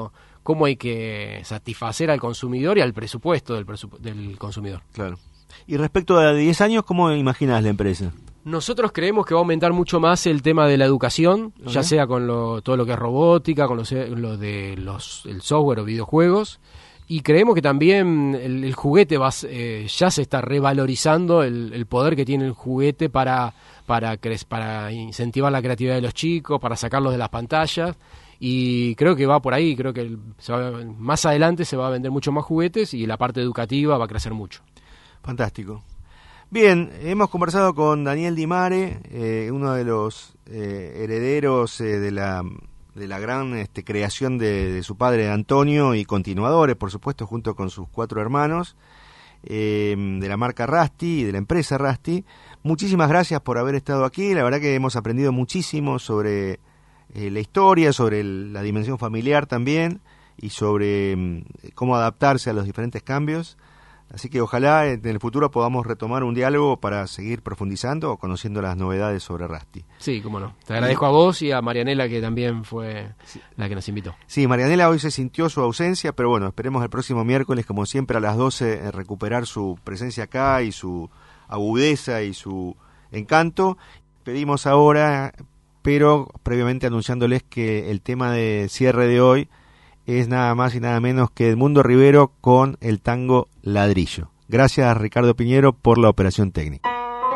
cómo hay que satisfacer al consumidor y al presupuesto del consumidor. Claro. Y respecto a 10 años, ¿cómo imaginas la empresa? Nosotros creemos que va a aumentar mucho más el tema de la educación, ya sea con todo lo que es robótica, con el software o videojuegos, y creemos que también el juguete ya se está revalorizando el poder que tiene el juguete para incentivar la creatividad de los chicos, para sacarlos de las pantallas, y creo que va por ahí. Creo que más adelante se va a vender mucho más juguetes y la parte educativa va a crecer mucho. Fantástico. Bien, hemos conversado con Daniel Di Mare, uno de los herederos de la gran creación de su padre Antonio, y continuadores, por supuesto, junto con sus 4 hermanos, de la marca Rusty y de la empresa Rusty. Muchísimas gracias por haber estado aquí. La verdad que hemos aprendido muchísimo sobre la historia, sobre la dimensión familiar también, y sobre cómo adaptarse a los diferentes cambios. Así que ojalá en el futuro podamos retomar un diálogo para seguir profundizando o conociendo las novedades sobre Rusty. Sí, cómo no. Te agradezco a vos y a Marianela, que también fue la que nos invitó. Sí, Marianela hoy se sintió su ausencia, pero bueno, esperemos el próximo miércoles, como siempre, a las 12, recuperar su presencia acá y su agudeza y su encanto. Pedimos ahora, pero previamente anunciándoles que el tema de cierre de hoy es nada más y nada menos que Edmundo Rivero con el tango Ladrillo. Gracias a Ricardo Piñero por la operación técnica.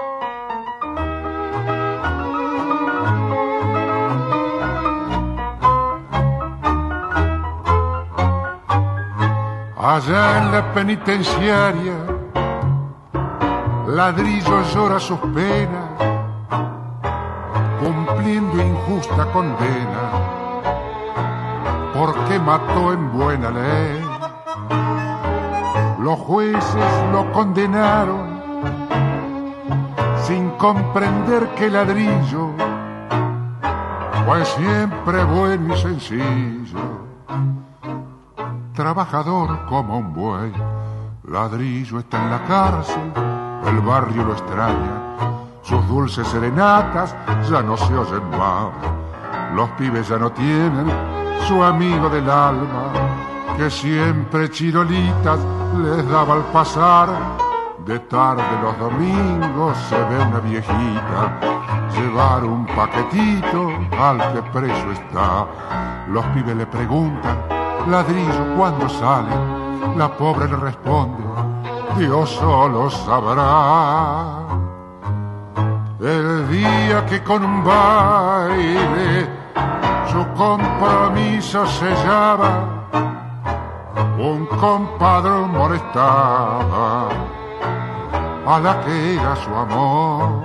Allá en la penitenciaria, Ladrillo llora sus penas, cumpliendo injusta condena, porque mató en buena ley. Los jueces lo condenaron sin comprender que Ladrillo fue siempre bueno y sencillo, trabajador como un buey. Ladrillo está en la cárcel, el barrio lo extraña, sus dulces serenatas ya no se oyen más. Los pibes ya no tienen su amigo del alma, que siempre chirolitas les daba al pasar. De tarde los domingos se ve una viejita llevar un paquetito al que preso está. Los pibes le preguntan: Ladrillo, ¿cuándo sale? La pobre le responde: Dios solo sabrá. El día que con un baile su compromiso sellaba, un compadre molestaba a la que era su amor,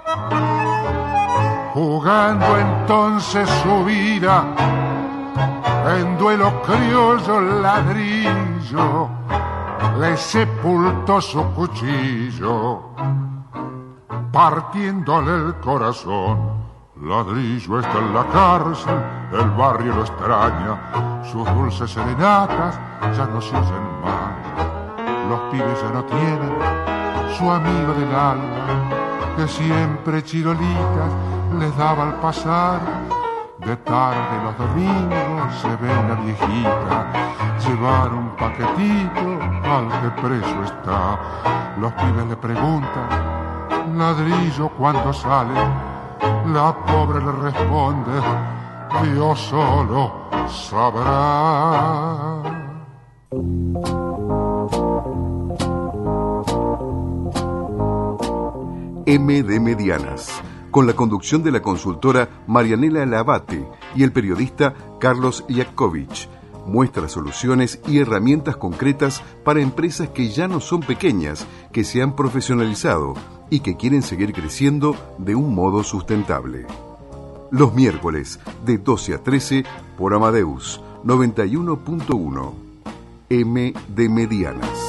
jugando entonces su vida en duelo criollo. Ladrillo le sepultó su cuchillo, partiéndole el corazón. Ladrillo está en la cárcel, el barrio lo extraña, sus dulces serenatas ya no se oyen más. Los pibes ya no tienen su amigo del alma, que siempre chirolitas les daba al pasar. De tarde los domingos se ve una viejita llevar un paquetito al que preso está. Los pibes le preguntan: Ladrillo, ¿cuándo sale? La pobre le responde: Dios solo sabrá. M de Medianas, con la conducción de la consultora Marianela Labate y el periodista Carlos Iacovich. Muestra soluciones y herramientas concretas para empresas que ya no son pequeñas, que se han profesionalizado y que quieren seguir creciendo de un modo sustentable. Los miércoles de 12 a 13 por Amadeus 91.1. M de Medianas.